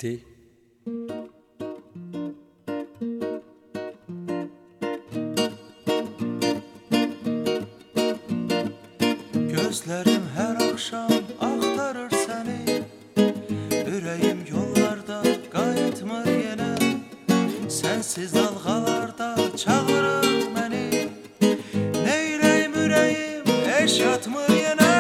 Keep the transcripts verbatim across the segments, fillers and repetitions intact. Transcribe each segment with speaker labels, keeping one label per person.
Speaker 1: gitti. Gözlerim her akşam aktarır seni, yüreğim yollarda qayıtmır yenə. Sensiz dalgalarda çağırır beni, neyleyim yüreğim eş yatmır yenə.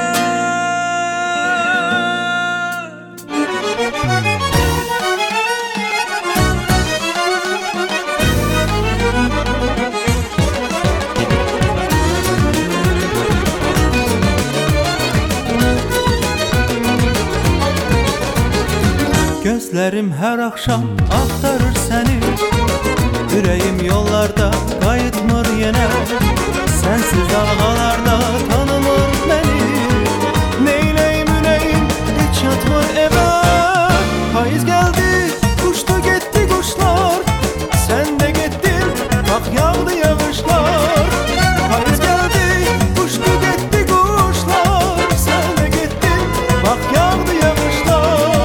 Speaker 1: Gözlerim her akşam aktarır seni, yüreğim yollarda qayıtmır yenə. Sensiz dalgalarda tanımır beni, neyleyim yüreğim hiç yatmır evə. Payız geldi, uçtu gitti kuşlar, sen de gittin, bak yağdı yağışlar. Payız geldi, uçtu gitti kuşlar, sen de gittin, bak yağdı yağışlar.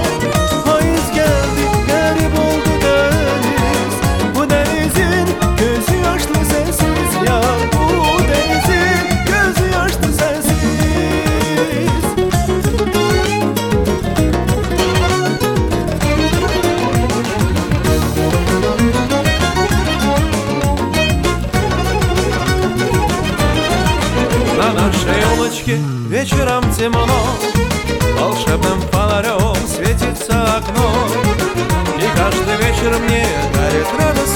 Speaker 2: На нашей улочке вечером темно, волшебным фонарем светится окно, и каждый вечер мне дарит радость